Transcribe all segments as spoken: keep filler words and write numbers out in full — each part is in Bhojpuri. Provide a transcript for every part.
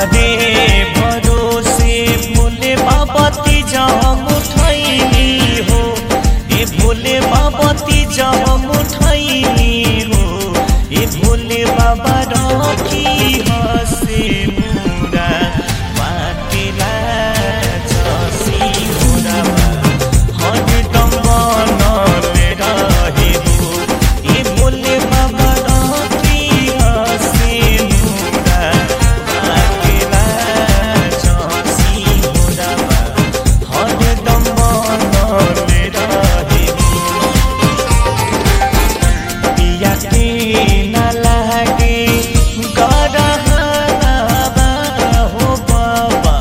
तोहरे भरोसे भोले बाबा तीजा मुठैनी हो ए भोले बाबा तीजा मुठैनी हो ए भोले बाबा रखी हसे मुरा बाटेला जसी मुरा हरदम बनले रहे हो ए भोले बाबा रखी हसे मुरा बाटेला जसी मुरा हरदम बनले रहे हो पिया के ना लागे गरहनावा हो बाबा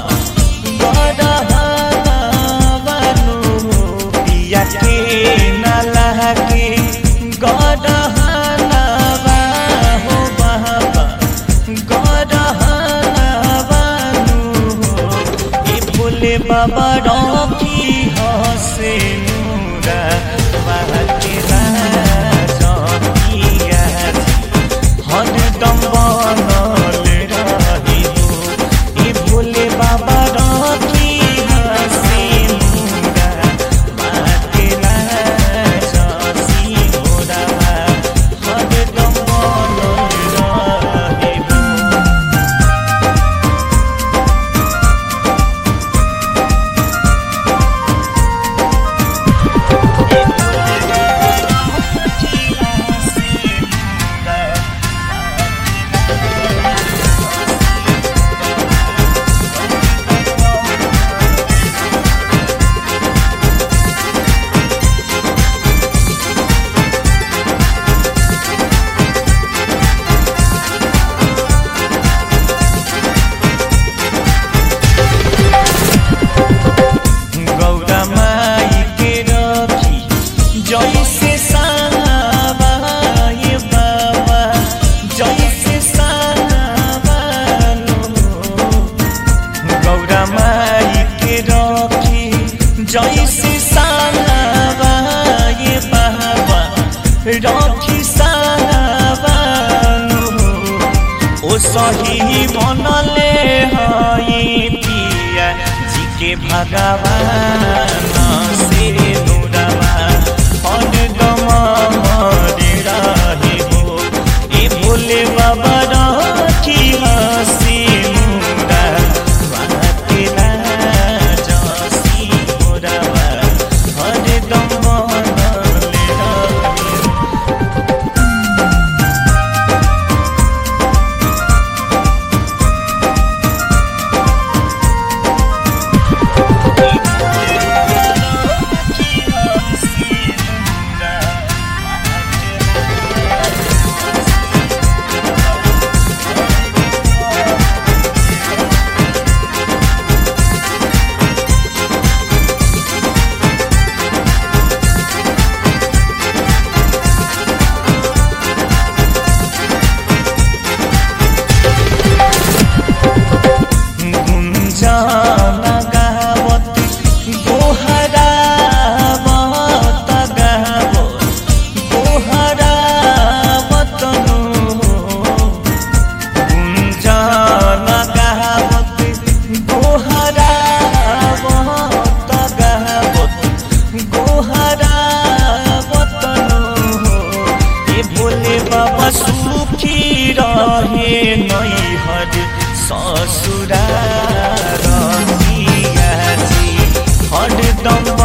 गरहनावा नु पिया के ना लागे गरहनावा हो बाबा गरहनावा नु ए भोले बाबा रखी हसे मुरा बाटेला जकिया हरदम बनले रहे हो ए भोले बाबा रखी हसे मुरा बाटेला जसी मुरा हरदम बनले रहे हो। गौरा माई के रखी जैसे सावा ये बाबा जैसे सावा नो गौरा माई के रखी जैसे सावा ये बाबा रखी सावा नो ओ सही बनले हई पिया जी के भगवान से नुरवा हरदम मरे रहे हो ए भोले बाबा रखी हसे मुरा बाटेला जसी मुरावा हरदम बनले रहे हो। गुंजान गावत गोहरावत गावत गोहरावत नु गुंजान गावत गोहरावत गावत गोहरावत नु ए भोले बाबा सुखी रहे नैहर ससुरा रहिया जी हरदम